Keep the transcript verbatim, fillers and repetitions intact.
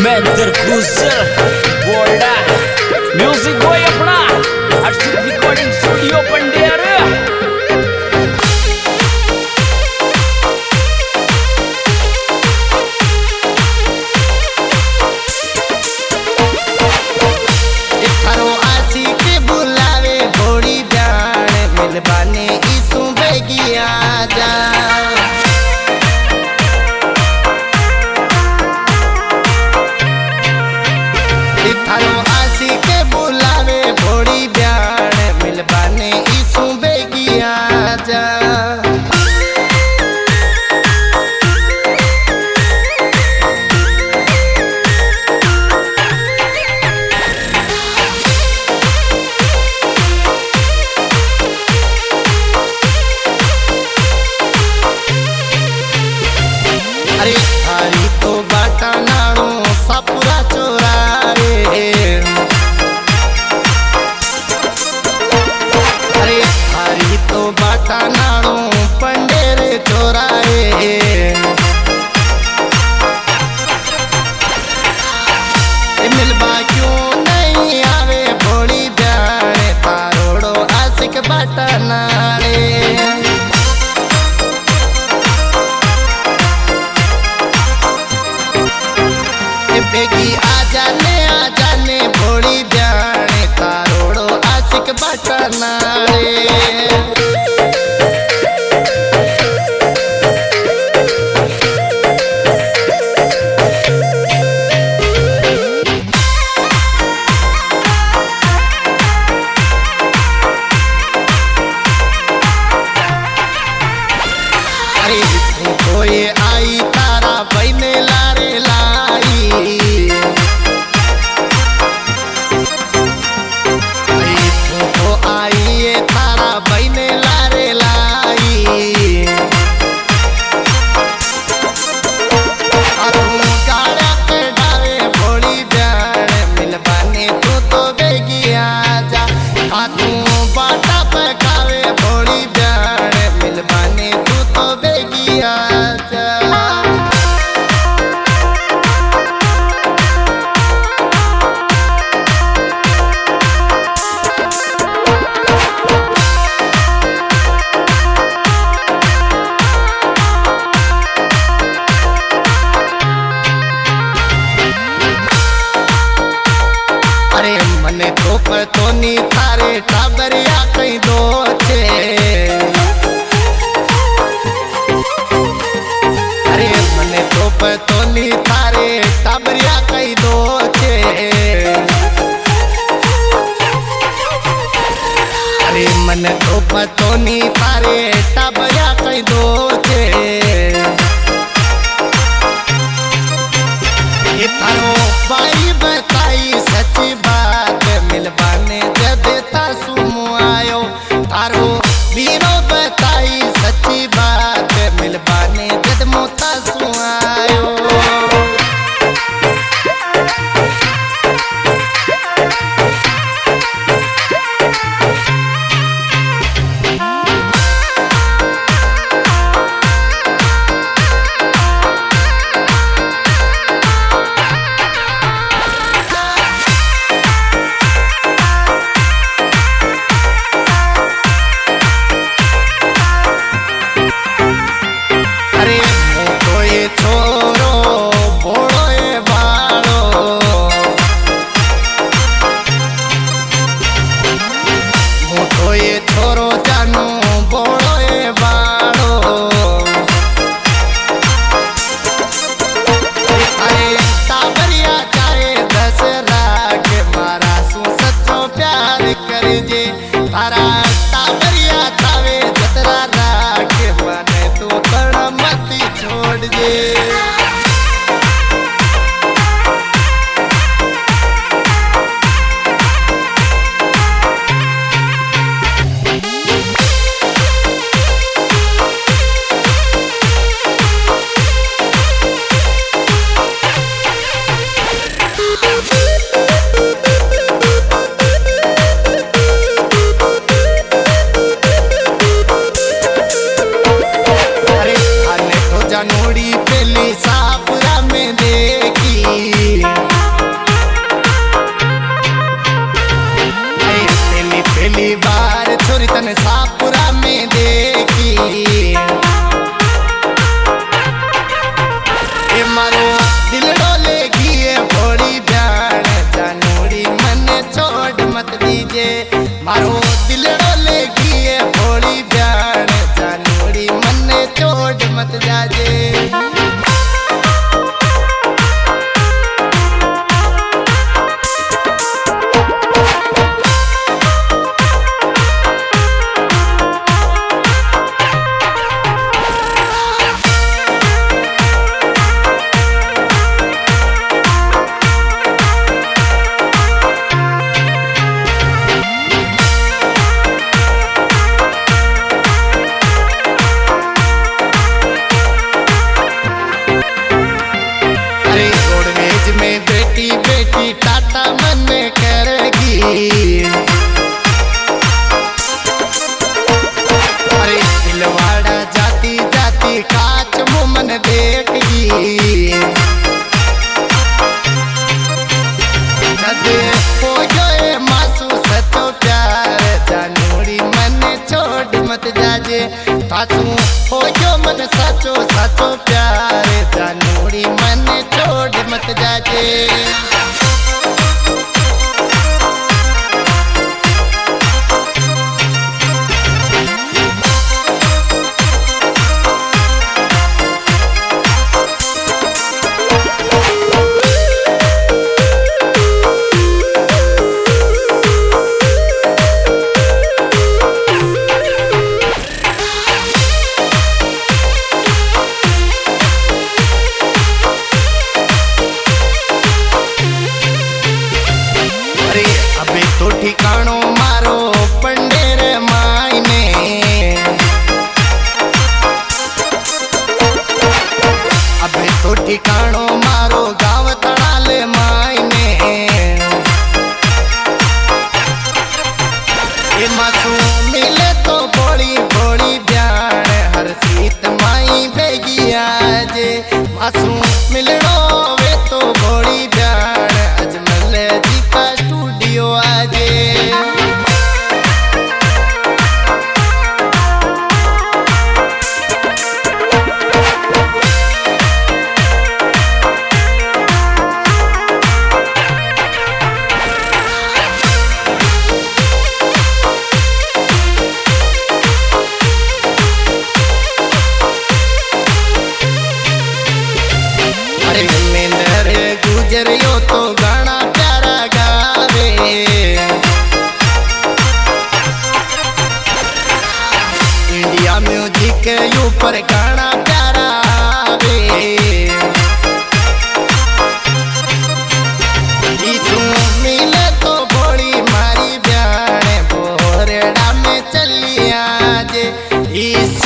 मैं दरगुजर बोल्डा music boy अपना Harshit recording studio पंडियर। मिलबाने इसू बेगिया जा थारो आसी के बुलावे भोड़ी ब्याण मिलबाने इसू बेगिया जा। अरे थारी तो बाटा नाड़ो सापुरा चोरा रे, अरे थारी तो बाटा नाड़ो पंडेरे चोरा रे। मिलबा क्यों नहीं आवे भोली ब्याणे तारोड़ो आशिक बाटा नाड़े। बेगी आ जाने आ जाने भोड़ी ब्याणे तारोड़ो आशिक बाटा नाड़े। अरे तो ये आई तारा बहने लारे लाई, आई थारा बहने लारे लाई। तू गाड़ा के डावे भोड़ी ब्याण मिलबाने तू तो बेगिया जा। तू बाटा पे खावे भोड़ी ब्याण मिलबाने तू तो बेगिया जा। अरे मने तो पतो नी थारे टाबरिया कई दो छे। अरे मने तो पतो नी थारे टाबरिया कई दो छे। अरे मने तो पतो नी थारे टाबरिया कई दो छे। ये थारो बाई बताई सच्ची बात मिलबाने जब तासुमो आयो। थारो बीरो बताई सच्ची बात मिलबाने जब मोता सु आयो। छोरो जानो बोलो ए बाड़ो। अरे टाबरिया चाहे दसरा के मारा सु सच्चो प्यार कर जे। तारा टाबरिया चावे जतरा राख माने तू तण मती छोड़ जे। जानोड़ी पहली सापुरा में देखी। बेटी टाटा मन करेगी। अरे दिलवाड़ा जाती जाती काच मुँह मन देखेगी। हो गए मासू सचो प्यार जानूरी मन छोड़ मत जाजे। सासू हो गयो मन साचो साचो प्यार जानूरी मन छोड़ मत जाजे। अबे तो ठिकानो मारो पंडेर मायने। अबे तो ठिकानो मारो गाँव तड़ाल मायने। ए मासू मिले तो बोली बोली ब्याण हर सीत माई बेगी आजे। मासू मिलनो वे तो बोली ब्याण अजमल जी का स्टूडियो आजे। अरे मेंदर गुजरियो तो गाना प्यारा गावे। इंडिया म्यूजिक के ऊपर गाना प्यारा आवे। इसू मिले तो बड़ी मारी ब्याण बोरेड़ा में चली आजे। इस